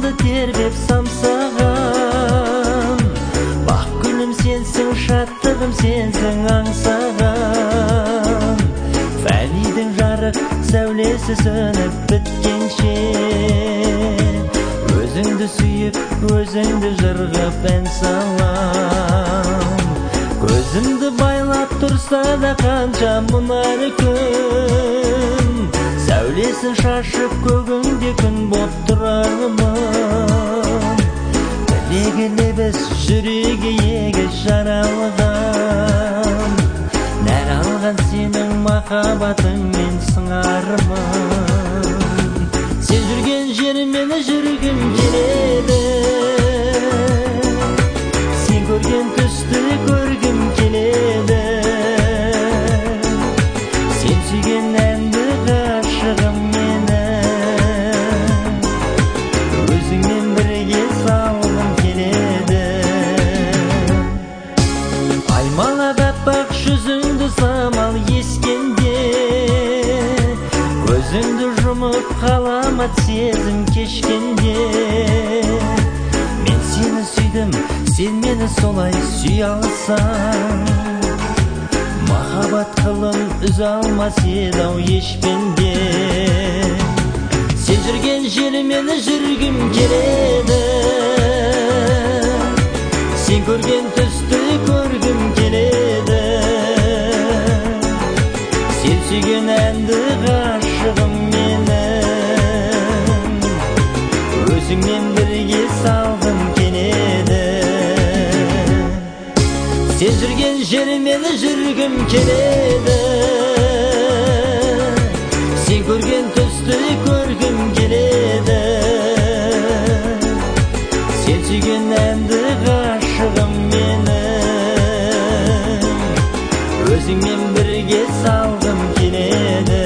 Жанымды тербеп самсаған, бақ гүлім сенсің, шаттығым сенсің аңсаған. Фәнидің жарық сәулесі сөніп біткенше, өзіңді сүйіп, өзіңді жырғап ән салам. Көзімді байлап тұрса да қанша мұнар күн, сәулесін шашып көгіңде күн боп тұрармын. Білегі лебіз жүрегі егіз жаралған, нәр алған сенің махаббатыңмен сыңармын. Сен жүрген жермен жүргім келеді, сен көрген түсті көргім келеді. Сен сүйген әнді ғашығым мені, өзіңмен бірге салғым келеді. Аймалап аппақ жүзіңді самал ескенде, көзіңді жұмып қаламат сезім кешкенде. Мен сені сүйдім, сен мені солай сүй алсаң, махаббат қылын үзе алмас еді-ау ешпенде. Сен жүрген жермен жүргім келеді, сен көрген түсті көргім келеді. Сен сүйген әнді ғашығым менің, өзіңмен бірге салғым келеді. Сен жүрген жермен жүргім келеді, сен көрген түсті көргім келеді. Сен сүйген әнді ғашығым менің, өзіңмен бірге салғым келеді.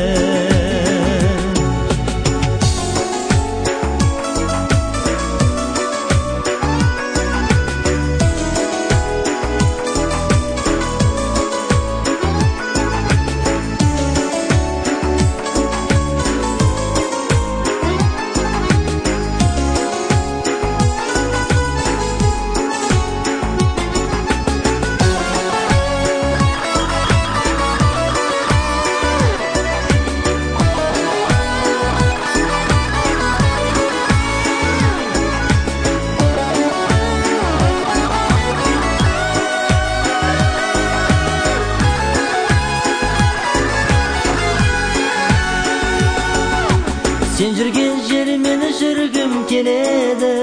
Сен жүрген жермен жүргім келеді,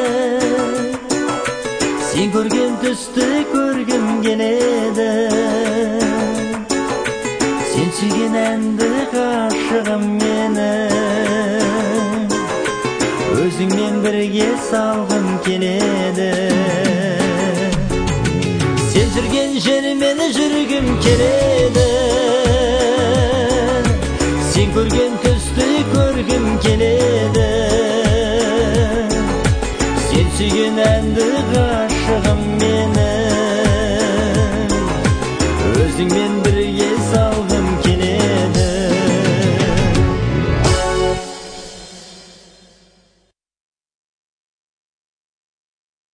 сен көрген түсті көргім келеді. Сен сүйген әнді ғашығым менің, өзіңмен бірге салғым келеді. Сен жүрген жермен жүргім келеді, сен көрген түсті көргім келеді. Сен сүйген әнді ғашығым